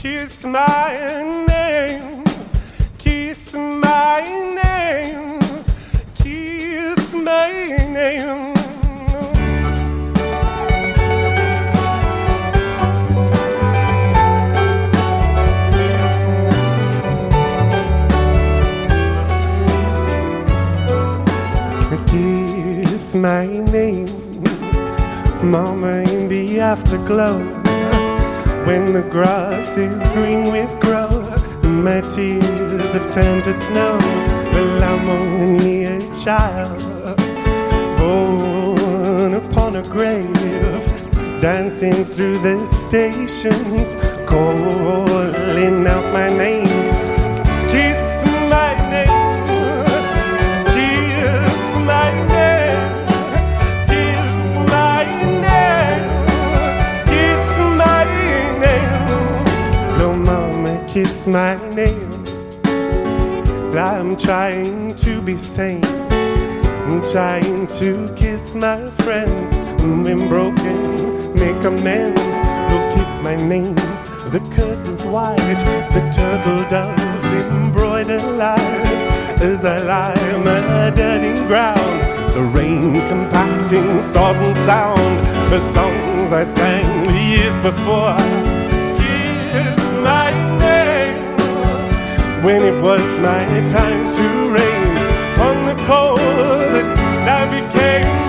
Kiss my name, kiss my name, kiss my name. Kiss my name, Mama, in the afterglow, when the grass is green with growth, my tears have turned to snow. Well, I'm only a child, born upon a grave, dancing through the stations, calling out my name. Kiss my name. Kiss my name. I'm trying to be sane. I'm trying to kiss my friends. When broken, make amends. Don't kiss my name. The curtain's wide, the turtle doves embroider light. As I lie murdered in ground, the rain compacting sodden sound. The songs I sang years before. Kiss my name. When it was my time to reign on the cold, I became